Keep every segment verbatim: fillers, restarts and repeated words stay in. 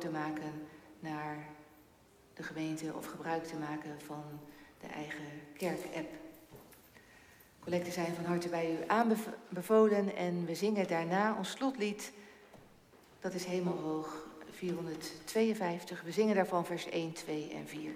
te maken naar de gemeente of gebruik te maken van de eigen kerk-app. Collecten zijn van harte bij u aanbevolen en we zingen daarna ons slotlied. Dat is Hemelhoog vierhonderdtweeënvijftig. We zingen daarvan vers één, twee en vier.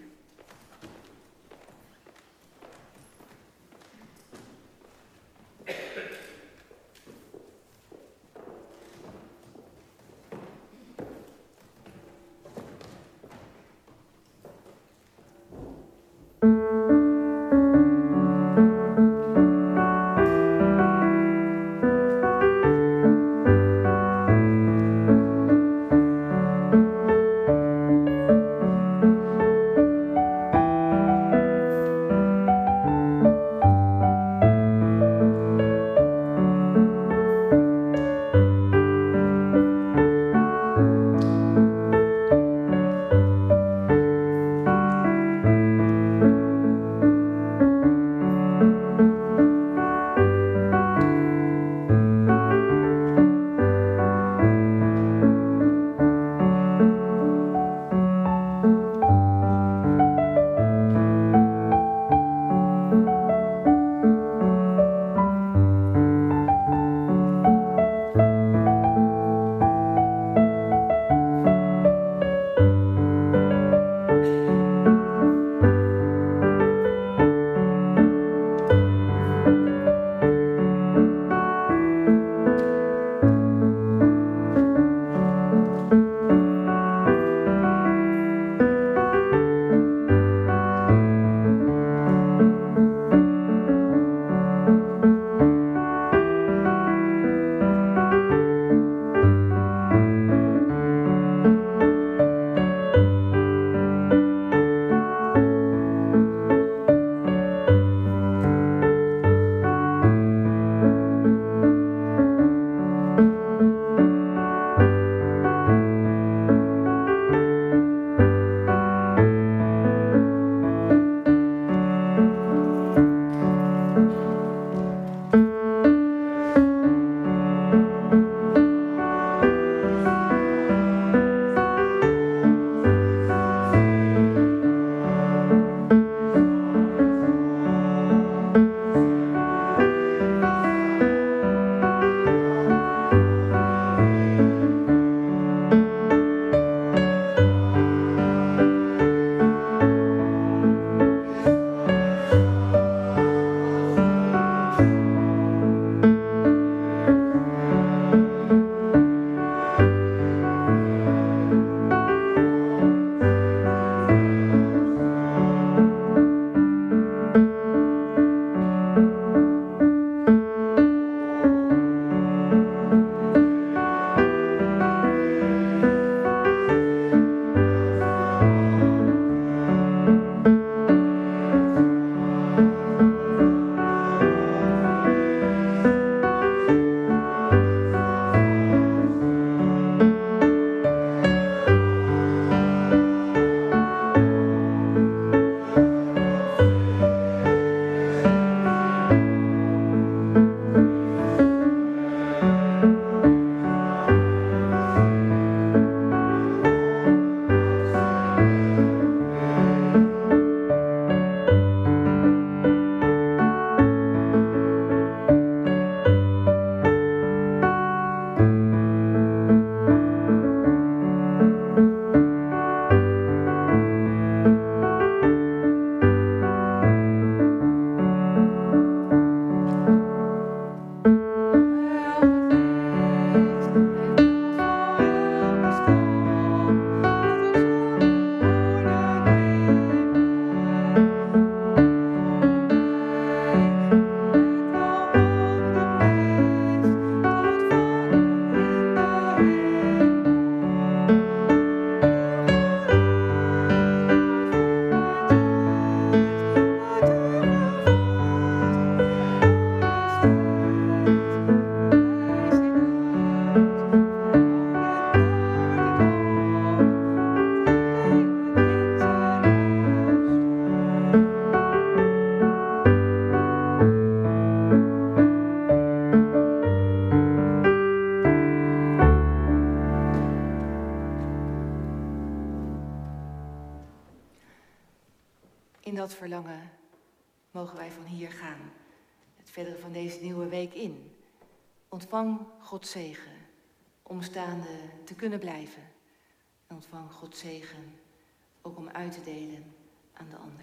In dat verlangen mogen wij van hier gaan, het verdere van deze nieuwe week in. Ontvang Gods zegen om staande te kunnen blijven. En ontvang Gods zegen ook om uit te delen aan de ander.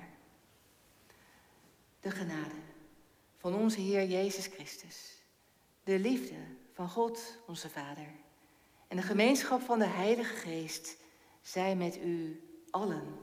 De genade van onze Heer Jezus Christus, de liefde van God, onze Vader, en de gemeenschap van de Heilige Geest zij met u allen.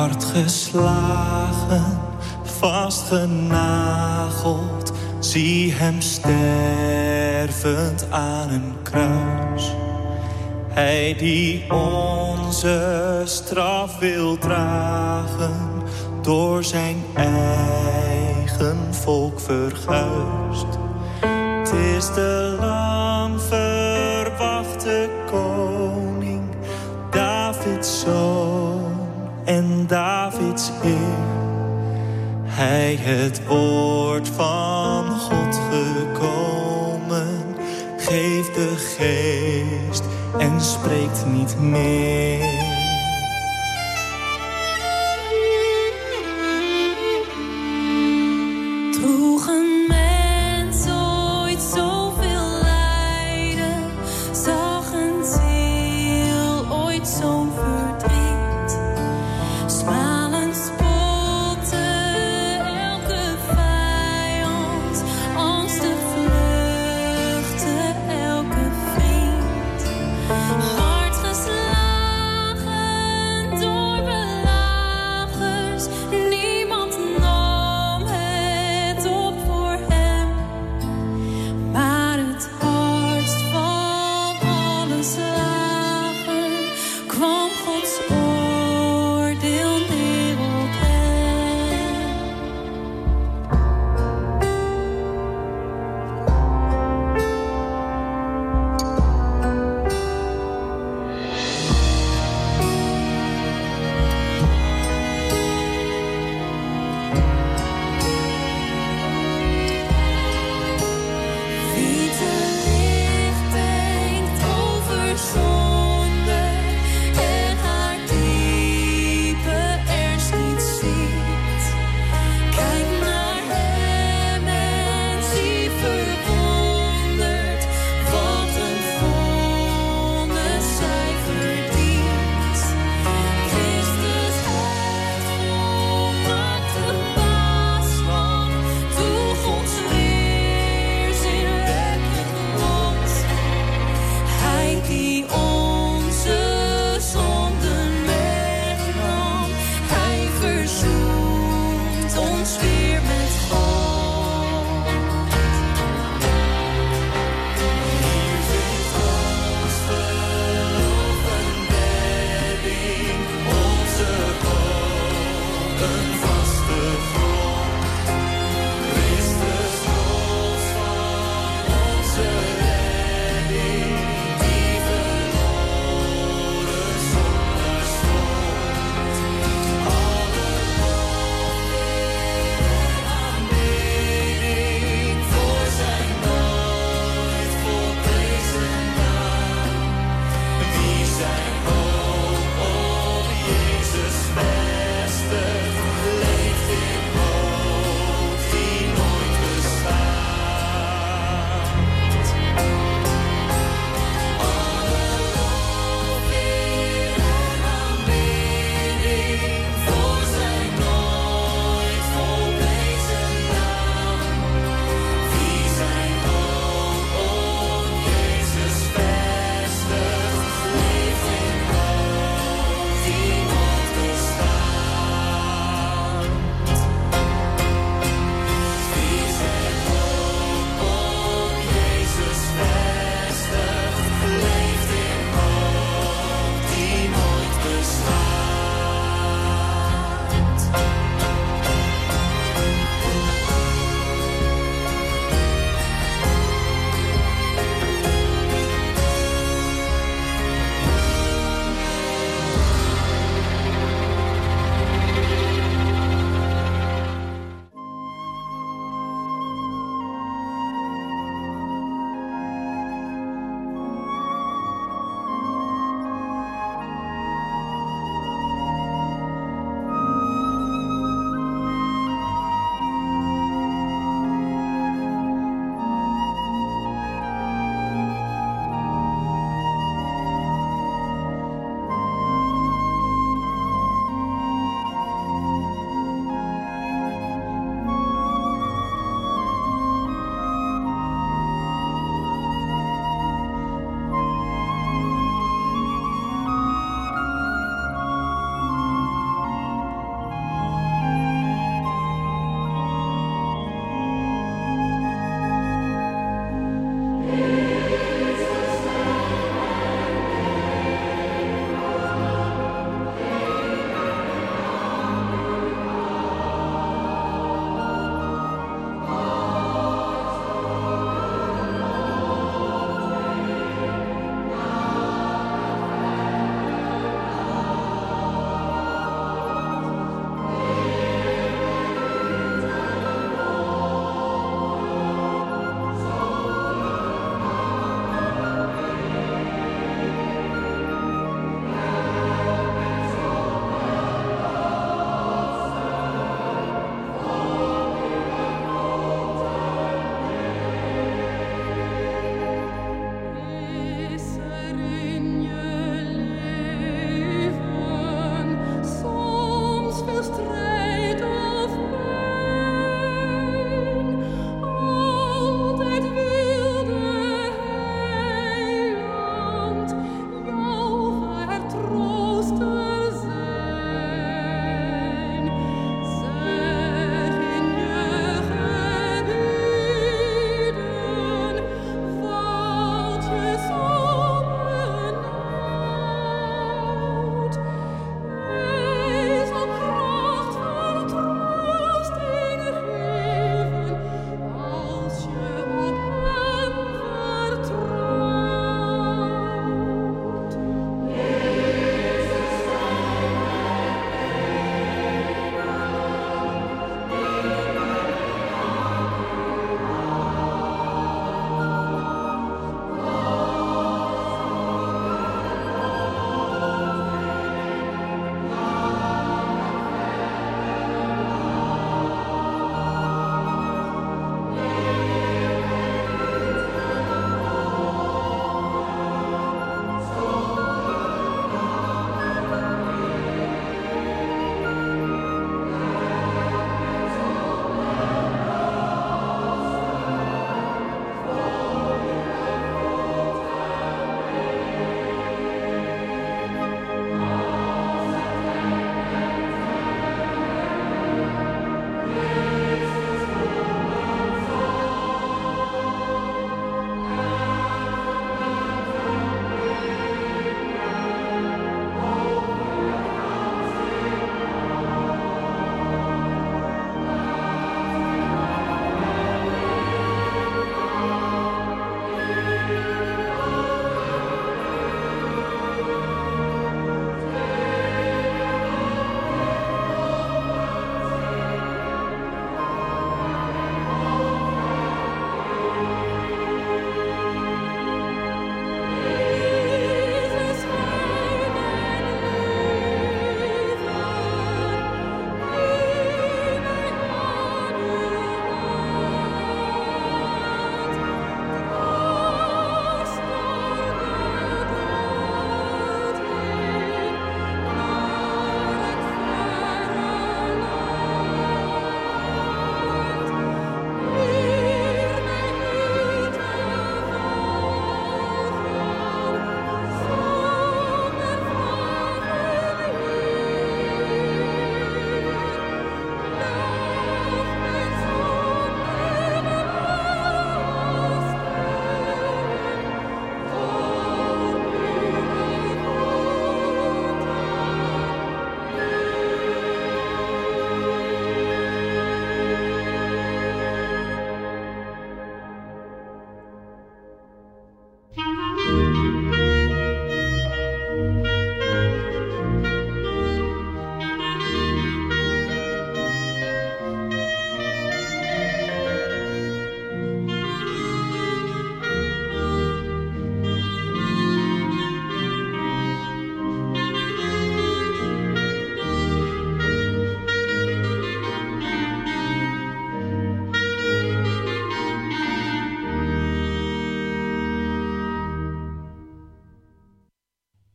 hard geslagen, vastgenageld, zie hem stervend aan een kruis. Hij die onze straf wil dragen, door zijn eigen volk verguisd. Het is de lang verwachte koning, Davids zoon en Davids Heer. Hij het woord van God gekomen, geeft de geest en spreekt niet meer. Droeg een mens ooit zoveel lijden, zag een ziel ooit zo'n verdriet, smalend spotten elke vijand, angstig vluchtte elke vriend, hard geslagen,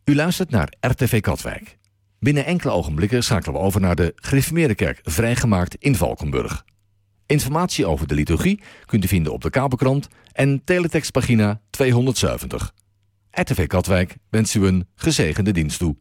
U luistert naar R T V Katwijk. Binnen enkele ogenblikken schakelen we over naar de Gereformeerde Kerk Vrijgemaakt in Valkenburg. Informatie over de liturgie kunt u vinden op de Kabelkrant en teletextpagina tweehonderdzeventig. R T V Katwijk wenst u een gezegende dienst toe.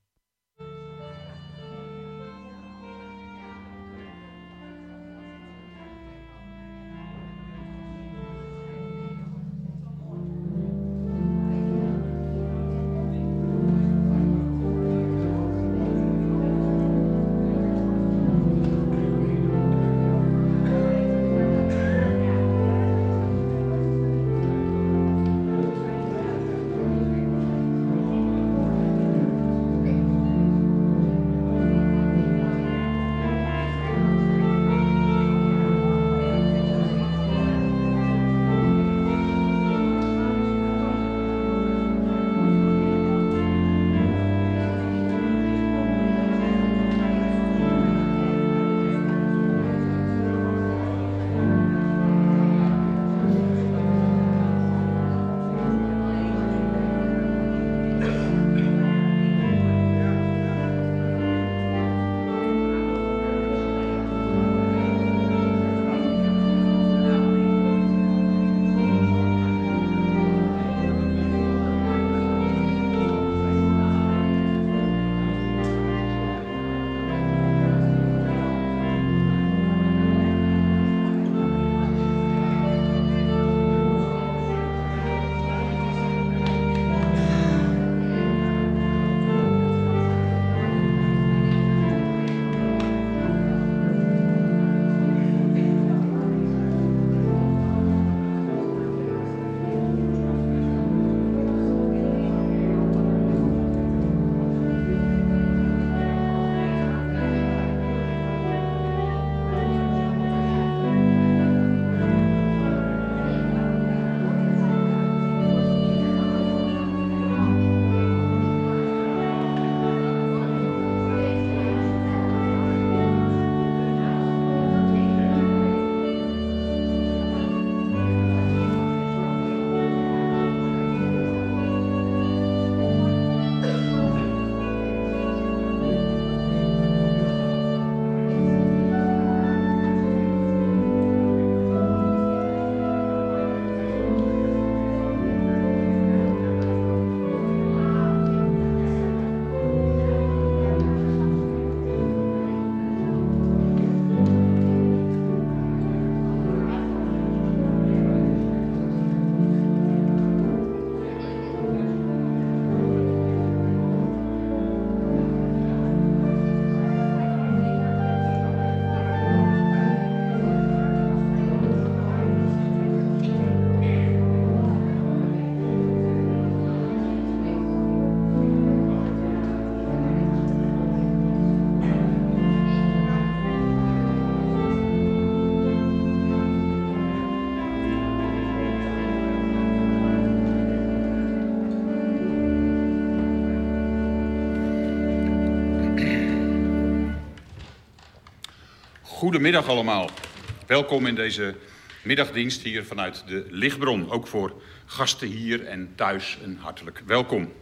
Goedemiddag allemaal. Welkom in deze middagdienst hier vanuit de Lichtbron. Ook voor gasten hier en thuis een hartelijk welkom.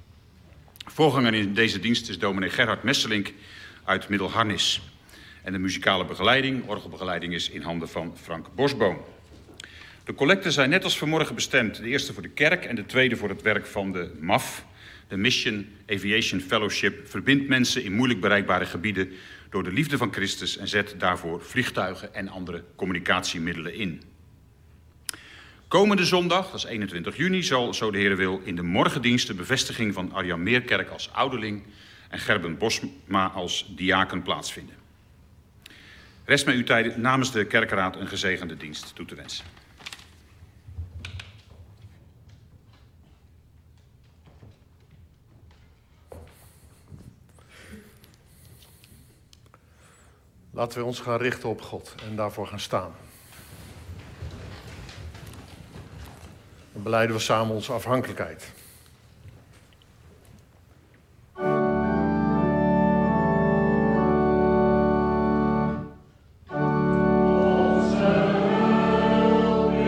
Voorganger in deze dienst is dominee Gerhard Messelink uit Middelharnis. En de muzikale begeleiding, orgelbegeleiding, is in handen van Frank Bosboom. De collecten zijn net als vanmorgen bestemd. De eerste voor de kerk en de tweede voor het werk van de M A F. De Mission Aviation Fellowship verbindt mensen in moeilijk bereikbare gebieden door de liefde van Christus en zet daarvoor vliegtuigen en andere communicatiemiddelen in. Komende zondag, dat is eenentwintig juni, zal, zo de Heer wil, in de morgendienst de bevestiging van Arjan Meerkerk als ouderling en Gerben Bosma als diaken plaatsvinden. Rest mij u tijd namens de kerkenraad een gezegende dienst toe te wensen. Laten we ons gaan richten op God en daarvoor gaan staan. Dan belijden we samen onze afhankelijkheid.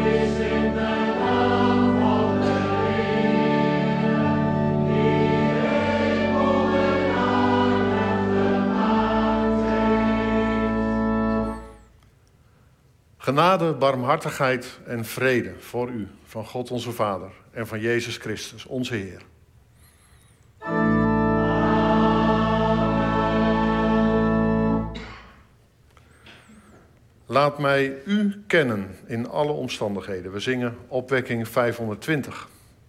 Onze hulp is in de naam van de Heer, die Genade, barmhartigheid en vrede voor u, van God onze Vader en van Jezus Christus, onze Heer. Laat mij u kennen in alle omstandigheden. We zingen opwekking vijfhonderdtwintig.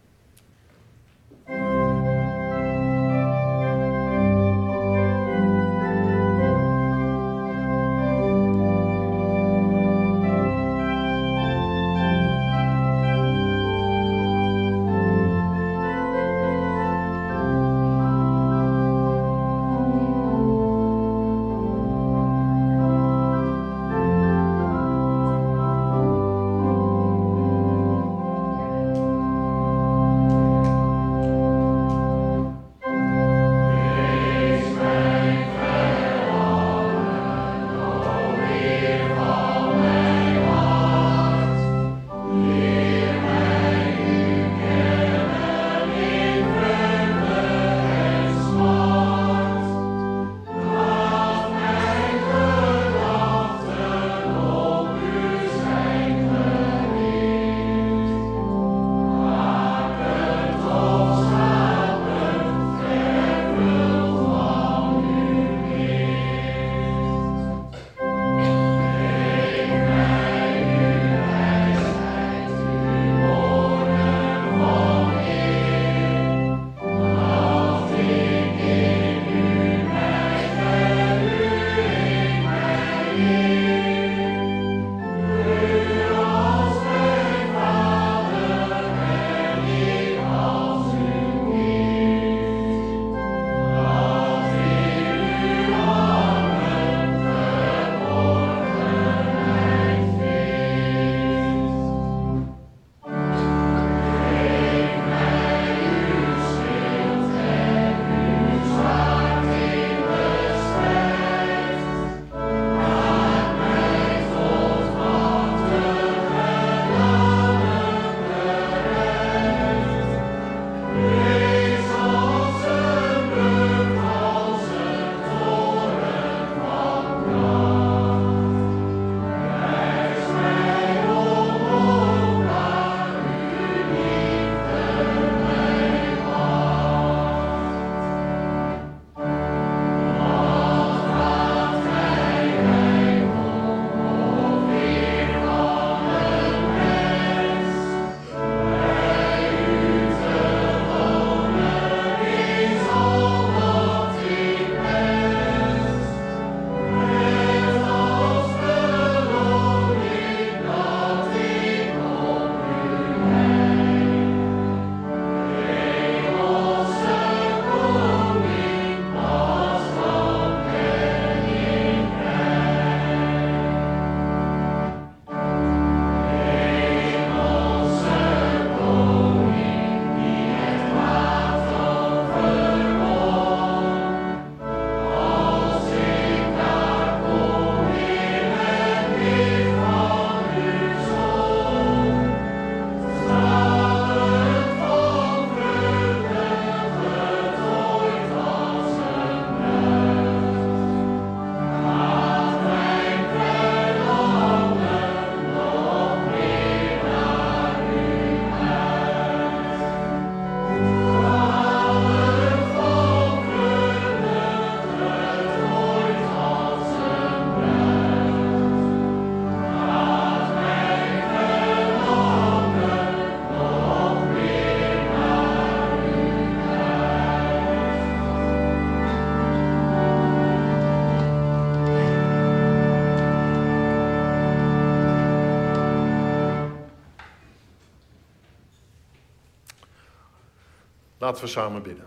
Laten we samen bidden.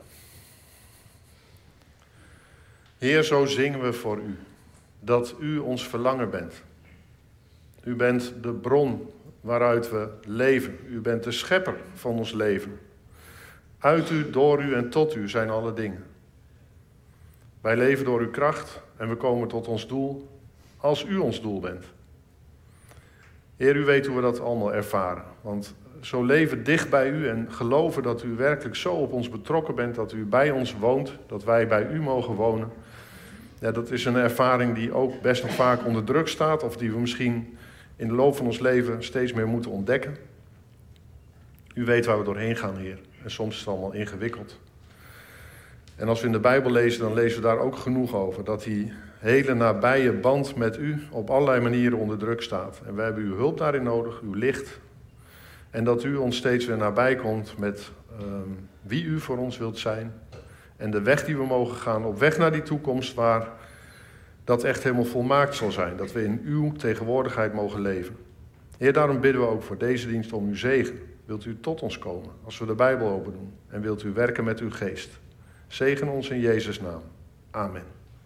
Heer, zo zingen we voor u, dat u ons verlangen bent. U bent de bron waaruit we leven. U bent de schepper van ons leven. Uit u, door u en tot u zijn alle dingen. Wij leven door uw kracht en we komen tot ons doel als u ons doel bent. Heer, u weet hoe we dat allemaal ervaren. Want zo leven dicht bij u en geloven dat u werkelijk zo op ons betrokken bent, dat u bij ons woont, dat wij bij u mogen wonen. Ja, dat is een ervaring die ook best nog vaak onder druk staat, of die we misschien in de loop van ons leven steeds meer moeten ontdekken. U weet waar we doorheen gaan, Heer. En soms is het allemaal ingewikkeld. En als we in de Bijbel lezen, dan lezen we daar ook genoeg over. Dat die hele nabije band met u op allerlei manieren onder druk staat. En we hebben uw hulp daarin nodig, uw licht. En dat u ons steeds weer nabij komt met um, wie u voor ons wilt zijn. En de weg die we mogen gaan, op weg naar die toekomst waar dat echt helemaal volmaakt zal zijn. Dat we in uw tegenwoordigheid mogen leven. Heer, daarom bidden we ook voor deze dienst om uw zegen. Wilt u tot ons komen als we de Bijbel open doen. En wilt u werken met uw geest. Zegen ons in Jezus' naam. Amen.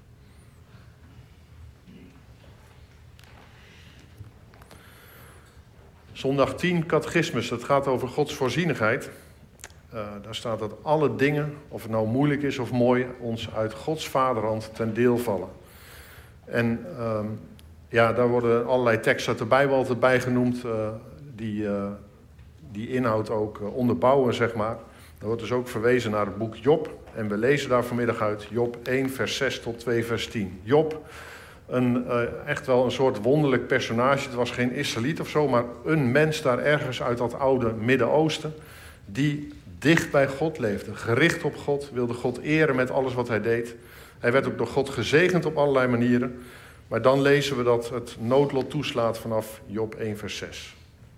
Zondag tien, catechismus. Dat gaat over Gods voorzienigheid. Uh, daar staat dat alle dingen, of het nou moeilijk is of mooi, ons uit Gods vaderhand ten deel vallen. En uh, ja, daar worden allerlei teksten uit de Bijbel altijd bij genoemd, uh, die uh, die inhoud ook uh, onderbouwen, zeg maar. Er wordt dus ook verwezen naar het boek Job. En we lezen daar vanmiddag uit Job één, vers zes tot twee, vers tien. Job, een, uh, echt wel een soort wonderlijk personage. Het was geen Israëliet of zo, maar een mens daar ergens uit dat oude Midden-Oosten, die dicht bij God leefde, gericht op God, wilde God eren met alles wat hij deed. Hij werd ook door God gezegend op allerlei manieren. Maar dan lezen we dat het noodlot toeslaat vanaf Job één, vers zes.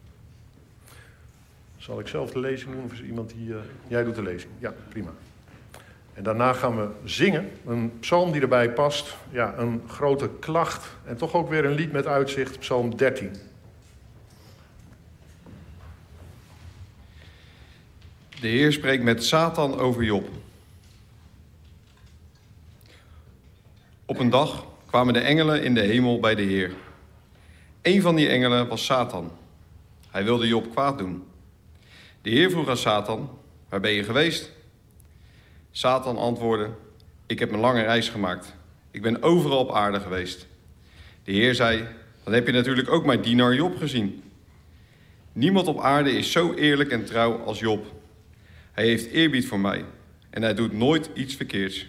Zal ik zelf de lezing doen of is er iemand die... Uh... Jij doet de lezing. Ja, prima. En daarna gaan we zingen. Een psalm die erbij past. Ja, een grote klacht. En toch ook weer een lied met uitzicht. Psalm dertien. De Heer spreekt met Satan over Job. Op een dag kwamen de engelen in de hemel bij de Heer. Een van die engelen was Satan. Hij wilde Job kwaad doen. De Heer vroeg aan Satan, waar ben je geweest? Satan antwoordde, ik heb een lange reis gemaakt. Ik ben overal op aarde geweest. De Heer zei, dan heb je natuurlijk ook mijn dienaar Job gezien. Niemand op aarde is zo eerlijk en trouw als Job. Hij heeft eerbied voor mij en hij doet nooit iets verkeerds.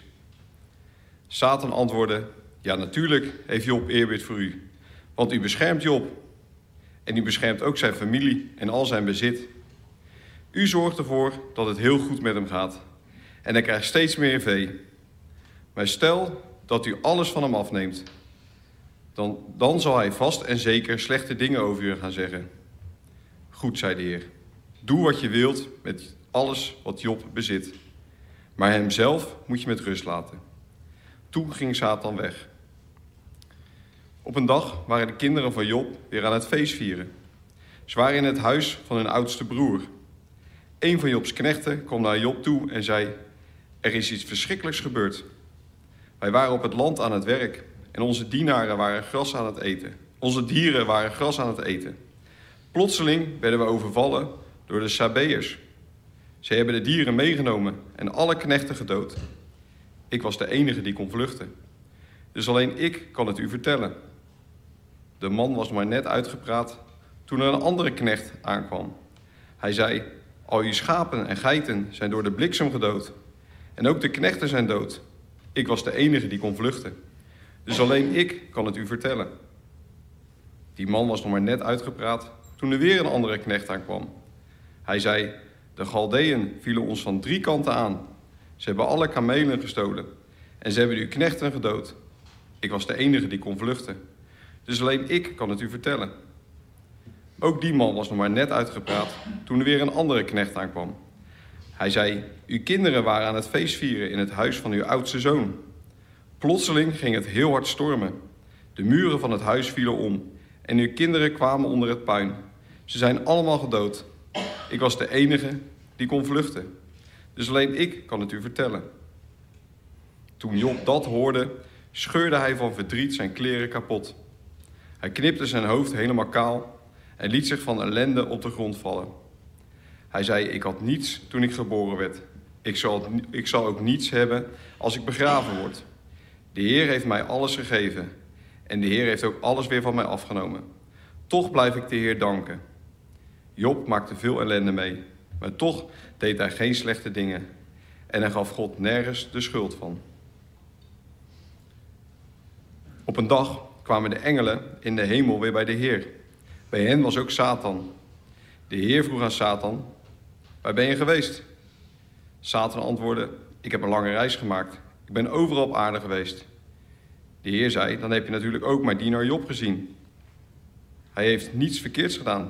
Satan antwoordde, ja natuurlijk heeft Job eerbied voor u, want u beschermt Job. En u beschermt ook zijn familie en al zijn bezit. U zorgt ervoor dat het heel goed met hem gaat. En hij krijgt steeds meer vee. Maar stel dat u alles van hem afneemt. Dan, dan zal hij vast en zeker slechte dingen over u gaan zeggen. Goed, zei de Heer. Doe wat je wilt met alles wat Job bezit. Maar hemzelf moet je met rust laten. Toen ging Satan weg. Op een dag waren de kinderen van Job weer aan het feest vieren. Ze waren in het huis van hun oudste broer. Een van Jobs knechten kwam naar Job toe en zei, er is iets verschrikkelijks gebeurd. Wij waren op het land aan het werk en onze dienaren waren gras aan het eten. Onze dieren waren gras aan het eten. Plotseling werden we overvallen door de Sabeërs. Ze hebben de dieren meegenomen en alle knechten gedood. Ik was de enige die kon vluchten. Dus alleen ik kan het u vertellen. De man was maar net uitgepraat toen er een andere knecht aankwam. Hij zei, al uw schapen en geiten zijn door de bliksem gedood. En ook de knechten zijn dood. Ik was de enige die kon vluchten. Dus alleen ik kan het u vertellen. Die man was nog maar net uitgepraat toen er weer een andere knecht aankwam. Hij zei, de Galdeën vielen ons van drie kanten aan. Ze hebben alle kamelen gestolen. En ze hebben uw knechten gedood. Ik was de enige die kon vluchten. Dus alleen ik kan het u vertellen. Ook die man was nog maar net uitgepraat toen er weer een andere knecht aankwam. Hij zei, uw kinderen waren aan het feest vieren in het huis van uw oudste zoon. Plotseling ging het heel hard stormen. De muren van het huis vielen om en uw kinderen kwamen onder het puin. Ze zijn allemaal gedood. Ik was de enige die kon vluchten. Dus alleen ik kan het u vertellen. Toen Job dat hoorde, scheurde hij van verdriet zijn kleren kapot. Hij knipte zijn hoofd helemaal kaal en liet zich van ellende op de grond vallen. Hij zei, ik had niets toen ik geboren werd. Ik zal, ik zal ook niets hebben als ik begraven word. De Heer heeft mij alles gegeven. En de Heer heeft ook alles weer van mij afgenomen. Toch blijf ik de Heer danken. Job maakte veel ellende mee. Maar toch deed hij geen slechte dingen. En hij gaf God nergens de schuld van. Op een dag kwamen de engelen in de hemel weer bij de Heer. Bij hen was ook Satan. De Heer vroeg aan Satan: waar ben je geweest? Satan antwoordde: ik heb een lange reis gemaakt. Ik ben overal op aarde geweest. De Heer zei: dan heb je natuurlijk ook mijn dienaar Job gezien. Hij heeft niets verkeerds gedaan.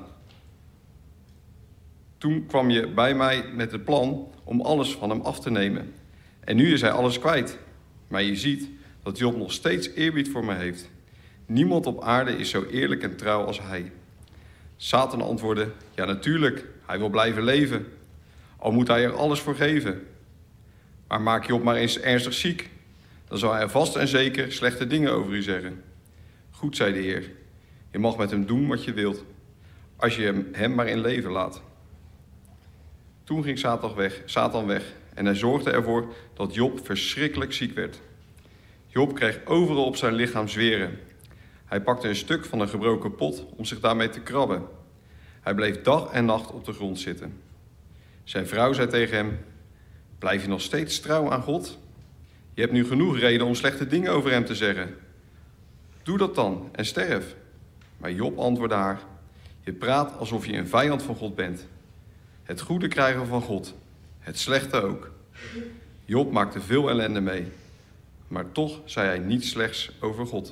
Toen kwam je bij mij met het plan om alles van hem af te nemen. En nu is hij alles kwijt. Maar je ziet dat Job nog steeds eerbied voor me heeft. Niemand op aarde is zo eerlijk en trouw als hij. Satan antwoordde: ja, natuurlijk, hij wil blijven leven. Al moet hij er alles voor geven. Maar maak Job maar eens ernstig ziek. Dan zal hij vast en zeker slechte dingen over u zeggen. Goed, zei de Heer. Je mag met hem doen wat je wilt, als je hem, hem maar in leven laat. Toen ging Satan weg, Satan weg en hij zorgde ervoor dat Job verschrikkelijk ziek werd. Job kreeg overal op zijn lichaam zweren. Hij pakte een stuk van een gebroken pot om zich daarmee te krabben. Hij bleef dag en nacht op de grond zitten. Zijn vrouw zei tegen hem: blijf je nog steeds trouw aan God? Je hebt nu genoeg reden om slechte dingen over hem te zeggen. Doe dat dan en sterf. Maar Job antwoordde haar: je praat alsof je een vijand van God bent. Het goede krijgen we van God, het slechte ook. Job maakte veel ellende mee, maar toch zei hij niets slechts over God.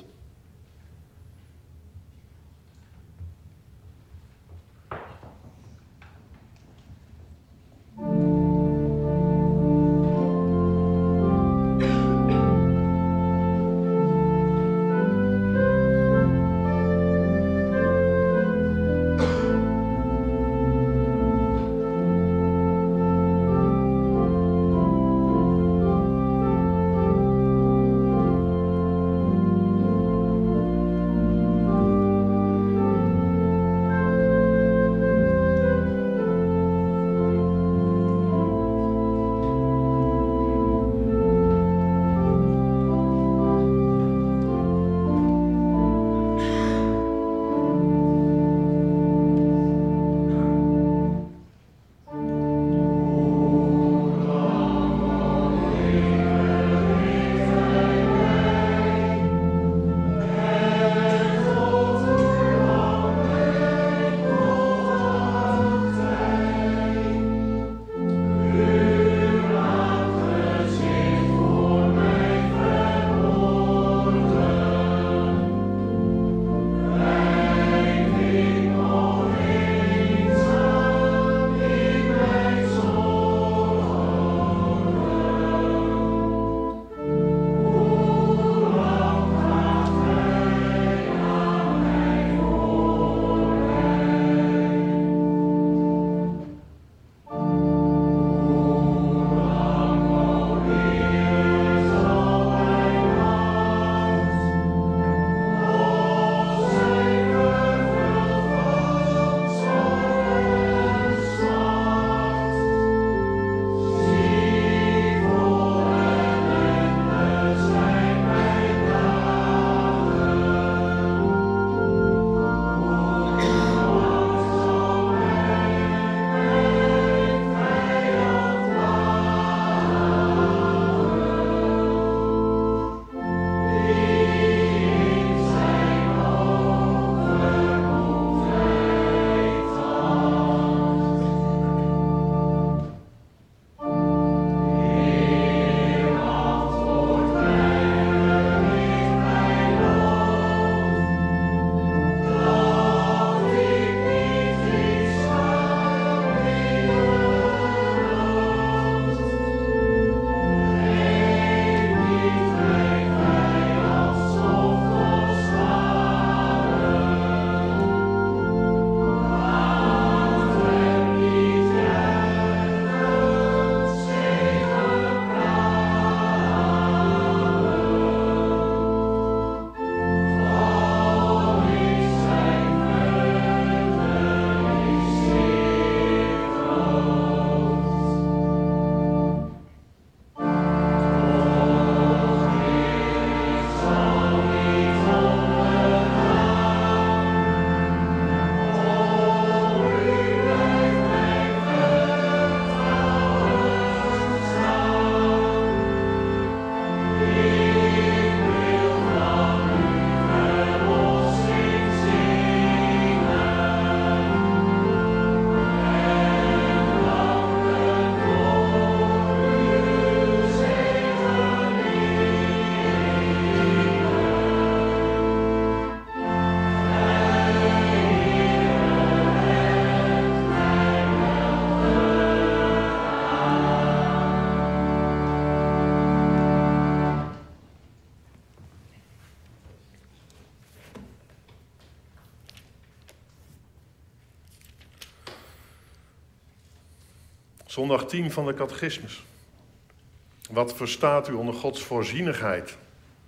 Zondag tien van de catechismus. Wat verstaat u onder Gods voorzienigheid?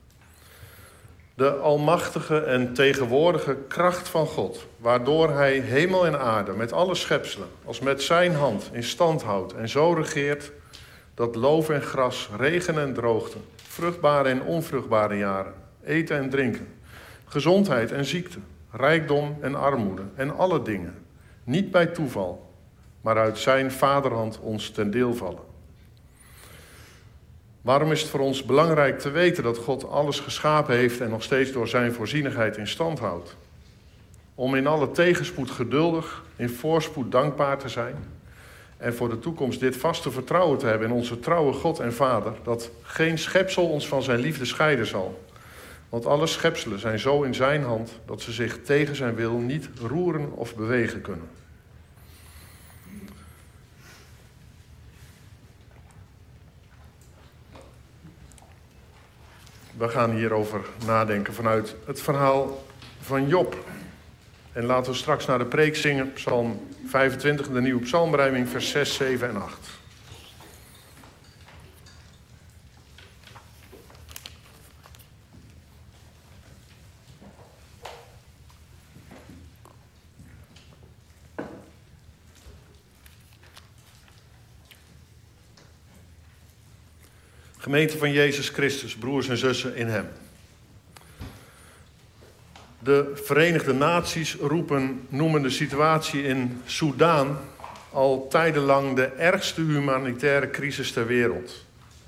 De almachtige en tegenwoordige kracht van God, waardoor hij hemel en aarde met alle schepselen als met zijn hand in stand houdt en zo regeert dat loof en gras, regen en droogte, vruchtbare en onvruchtbare jaren, eten en drinken, gezondheid en ziekte, rijkdom en armoede en alle dingen, niet bij toeval, maar uit zijn vaderhand ons ten deel vallen. Waarom is het voor ons belangrijk te weten dat God alles geschapen heeft en nog steeds door zijn voorzienigheid in stand houdt? Om in alle tegenspoed geduldig, in voorspoed dankbaar te zijn en voor de toekomst dit vaste vertrouwen te hebben in onze trouwe God en Vader, dat geen schepsel ons van zijn liefde scheiden zal. Want alle schepselen zijn zo in zijn hand dat ze zich tegen zijn wil niet roeren of bewegen kunnen. We gaan hierover nadenken vanuit het verhaal van Job. En laten we straks naar de preek zingen, Psalm vijfentwintig, de nieuwe psalmberijming, vers zes, zeven en acht. Gemeente van Jezus Christus, broers en zussen in hem. De Verenigde Naties roepen, noemen de situatie in Soedan al tijdenlang de ergste humanitaire crisis ter wereld.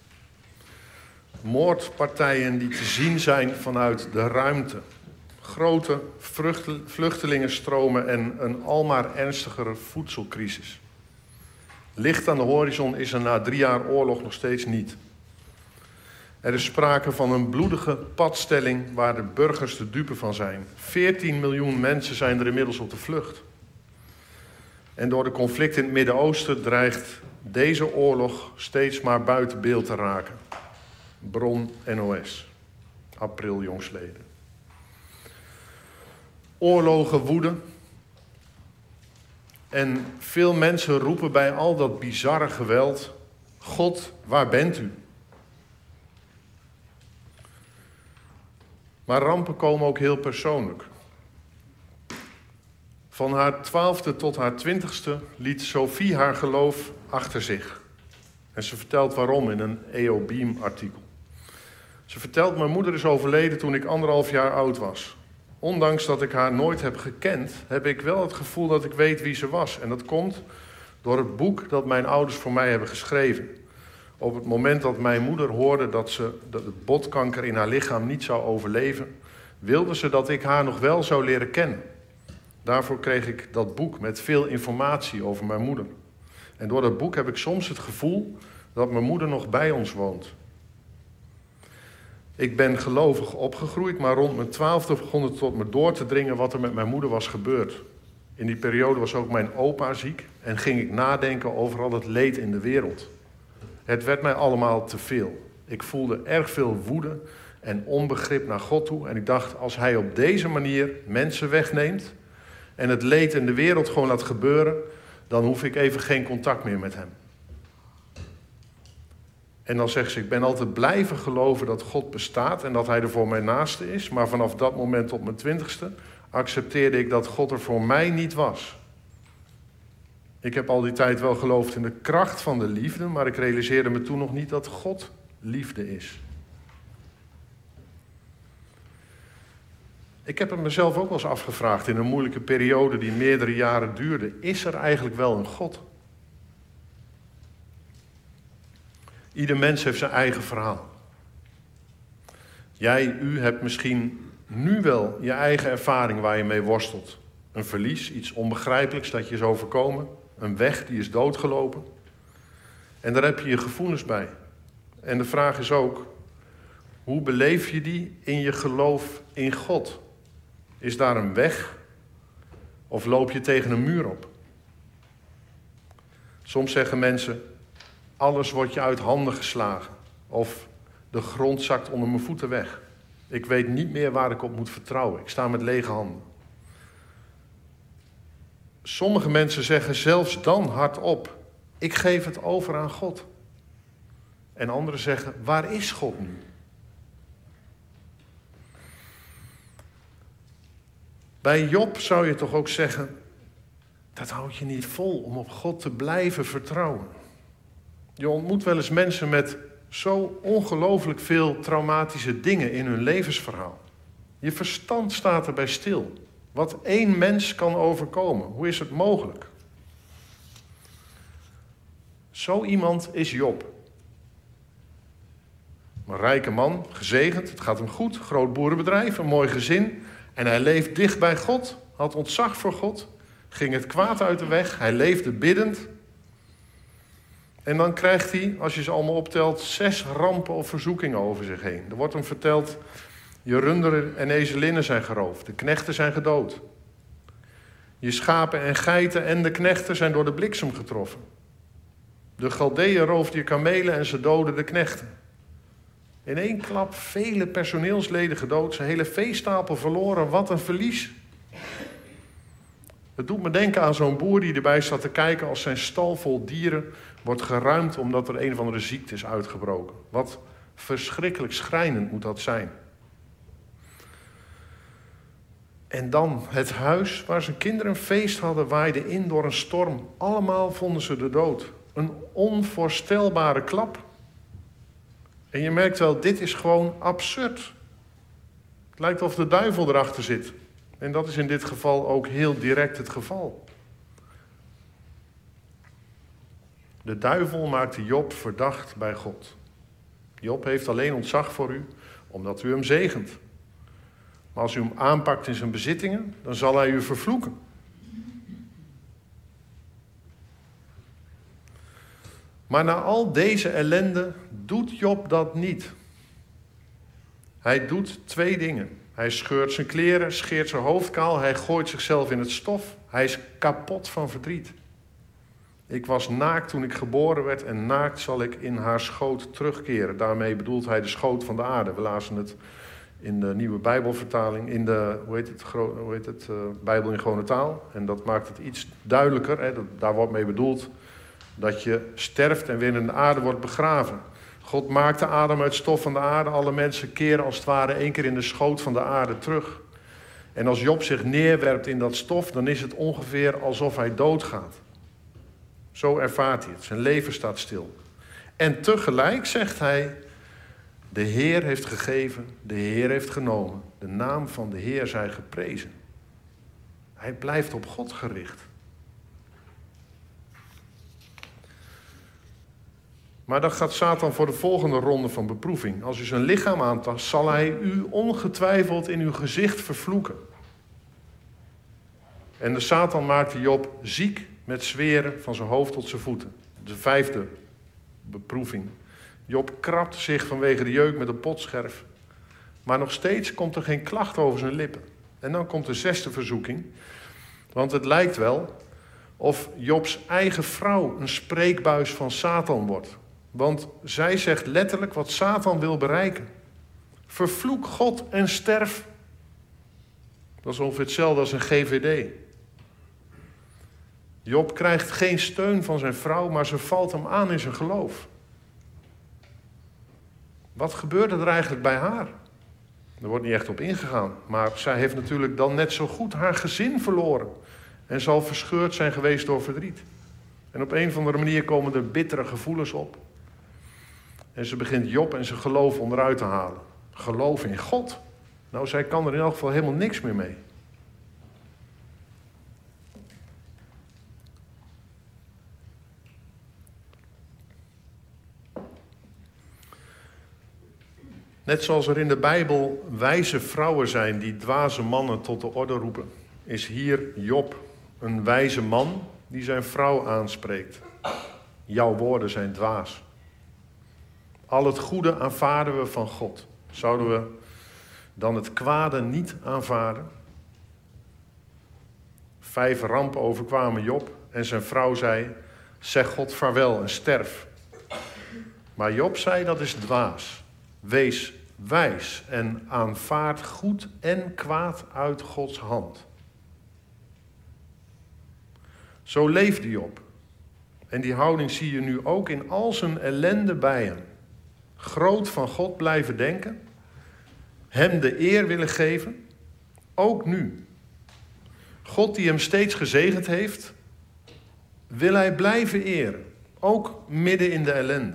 Moordpartijen die te zien zijn vanuit de ruimte. Grote vluchtelingenstromen en een almaar ernstigere voedselcrisis. Licht aan de horizon is er na drie jaar oorlog nog steeds niet. Er is sprake van een bloedige padstelling waar de burgers de dupe van zijn. veertien miljoen mensen zijn er inmiddels op de vlucht. En door de conflict in het Midden-Oosten dreigt deze oorlog steeds maar buiten beeld te raken. Bron N O S, april jongstleden. Oorlogen woeden. En veel mensen roepen bij al dat bizarre geweld: God, waar bent u? Maar rampen komen ook heel persoonlijk. Van haar twaalfde tot haar twintigste liet Sophie haar geloof achter zich. En ze vertelt waarom in een E O Beam-artikel. Ze vertelt, mijn moeder is overleden toen ik anderhalf jaar oud was. Ondanks dat ik haar nooit heb gekend, heb ik wel het gevoel dat ik weet wie ze was. En dat komt door het boek dat mijn ouders voor mij hebben geschreven. Op het moment dat mijn moeder hoorde dat ze dat het botkanker in haar lichaam niet zou overleven, wilde ze dat ik haar nog wel zou leren kennen. Daarvoor kreeg ik dat boek met veel informatie over mijn moeder. En door dat boek heb ik soms het gevoel dat mijn moeder nog bij ons woont. Ik ben gelovig opgegroeid, maar rond mijn twaalfde begon het tot me door te dringen wat er met mijn moeder was gebeurd. In die periode was ook mijn opa ziek en ging ik nadenken over al het leed in de wereld. Het werd mij allemaal te veel. Ik voelde erg veel woede en onbegrip naar God toe. En ik dacht, als hij op deze manier mensen wegneemt en het leed in de wereld gewoon laat gebeuren, dan hoef ik even geen contact meer met hem. En dan zegt ze, ik ben altijd blijven geloven dat God bestaat en dat hij er voor mijn naaste is. Maar vanaf dat moment op mijn twintigste accepteerde ik dat God er voor mij niet was. Ik heb al die tijd wel geloofd in de kracht van de liefde, maar ik realiseerde me toen nog niet dat God liefde is. Ik heb het mezelf ook wel eens afgevraagd in een moeilijke periode die meerdere jaren duurde. Is er eigenlijk wel een God? Ieder mens heeft zijn eigen verhaal. Jij, u hebt misschien nu wel je eigen ervaring waar je mee worstelt. Een verlies, iets onbegrijpelijks dat je is overkomen. Een weg die is doodgelopen. En daar heb je je gevoelens bij. En de vraag is ook, hoe beleef je die in je geloof in God? Is daar een weg? Of loop je tegen een muur op? Soms zeggen mensen, alles wordt je uit handen geslagen. Of de grond zakt onder mijn voeten weg. Ik weet niet meer waar ik op moet vertrouwen. Ik sta met lege handen. Sommige mensen zeggen zelfs dan hardop, ik geef het over aan God. En anderen zeggen, waar is God nu? Bij Job zou je toch ook zeggen, dat houdt je niet vol om op God te blijven vertrouwen. Je ontmoet wel eens mensen met zo ongelooflijk veel traumatische dingen in hun levensverhaal. Je verstand staat erbij stil. Wat één mens kan overkomen, hoe is het mogelijk? Zo iemand is Job. Een rijke man, gezegend, het gaat hem goed, groot boerenbedrijf, een mooi gezin. En hij leeft dicht bij God, had ontzag voor God, ging het kwaad uit de weg, hij leefde biddend. En dan krijgt hij, als je ze allemaal optelt, zes rampen of verzoekingen over zich heen. Er wordt hem verteld, je runderen en ezelinnen zijn geroofd, de knechten zijn gedood. Je schapen en geiten en de knechten zijn door de bliksem getroffen. De Galdeeën roofden je kamelen en ze doden de knechten. In één klap vele personeelsleden gedood, zijn hele veestapel verloren, wat een verlies. Het doet me denken aan zo'n boer die erbij staat te kijken als zijn stal vol dieren wordt geruimd omdat er een of andere ziekte is uitgebroken. Wat verschrikkelijk schrijnend moet dat zijn. En dan het huis waar zijn kinderen een feest hadden, waaide in door een storm. Allemaal vonden ze de dood. Een onvoorstelbare klap. En je merkt wel, dit is gewoon absurd. Het lijkt of de duivel erachter zit. En dat is in dit geval ook heel direct het geval. De duivel maakte Job verdacht bij God. Job heeft alleen ontzag voor u, omdat u hem zegent. Maar als u hem aanpakt in zijn bezittingen, dan zal hij u vervloeken. Maar na al deze ellende doet Job dat niet. Hij doet twee dingen. Hij scheurt zijn kleren, scheert zijn hoofd kaal, hij gooit zichzelf in het stof. Hij is kapot van verdriet. Ik was naakt toen ik geboren werd en naakt zal ik in haar schoot terugkeren. Daarmee bedoelt hij de schoot van de aarde. We lazen het in de nieuwe Bijbelvertaling, in de, hoe heet het, hoe heet het uh, Bijbel in gewone taal. En dat maakt het iets duidelijker. Hè? Dat, daar wordt mee bedoeld dat je sterft en weer in de aarde wordt begraven. God maakte Adam uit stof van de aarde. Alle mensen keren als het ware één keer in de schoot van de aarde terug. En als Job zich neerwerpt in dat stof, dan is het ongeveer alsof hij doodgaat. Zo ervaart hij het. Zijn leven staat stil. En tegelijk zegt hij, de Heer heeft gegeven, de Heer heeft genomen. De naam van de Heer zij geprezen. Hij blijft op God gericht. Maar dan gaat Satan voor de volgende ronde van beproeving. Als u zijn lichaam aantast, zal hij u ongetwijfeld in uw gezicht vervloeken. En de Satan maakte Job ziek met zweren van zijn hoofd tot zijn voeten. De vijfde beproeving. Job krabt zich vanwege de jeuk met een potscherf. Maar nog steeds komt er geen klacht over zijn lippen. En dan komt de zesde verzoeking. Want het lijkt wel of Jobs eigen vrouw een spreekbuis van Satan wordt. Want zij zegt letterlijk wat Satan wil bereiken. Vervloek God en sterf. Dat is ongeveer hetzelfde als een G V D. Job krijgt geen steun van zijn vrouw, maar ze valt hem aan in zijn geloof. Wat gebeurde er eigenlijk bij haar? Er wordt niet echt op ingegaan. Maar zij heeft natuurlijk dan net zo goed haar gezin verloren. En zal verscheurd zijn geweest door verdriet. En op een of andere manier komen er bittere gevoelens op. En ze begint Job en zijn geloof onderuit te halen. Geloof in God. Nou, zij kan er in elk geval helemaal niks meer mee. Net zoals er in de Bijbel wijze vrouwen zijn die dwaze mannen tot de orde roepen, is hier Job een wijze man die zijn vrouw aanspreekt. Jouw woorden zijn dwaas. Al het goede aanvaarden we van God. Zouden we dan het kwade niet aanvaarden? Vijf rampen overkwamen Job en zijn vrouw zei, zeg God vaarwel en sterf. Maar Job zei, dat is dwaas. Wees wijs en aanvaard goed en kwaad uit Gods hand. Zo leefde Job. En die houding zie je nu ook in al zijn ellende bij hem. Groot van God blijven denken. Hem de eer willen geven. Ook nu. God die hem steeds gezegend heeft, wil hij blijven eren. Ook midden in de ellende.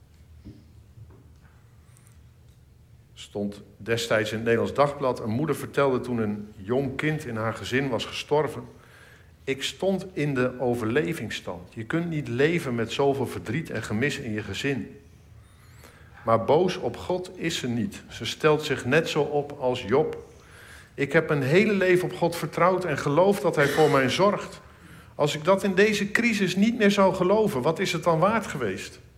Stond destijds in het Nederlands Dagblad. Een moeder vertelde toen een jong kind in haar gezin was gestorven. Ik stond in de overlevingsstand. Je kunt niet leven met zoveel verdriet en gemis in je gezin. Maar boos op God is ze niet. Ze stelt zich net zo op als Job. Ik heb mijn hele leven op God vertrouwd en geloof dat hij voor mij zorgt. Als ik dat in deze crisis niet meer zou geloven, wat is het dan waard geweest?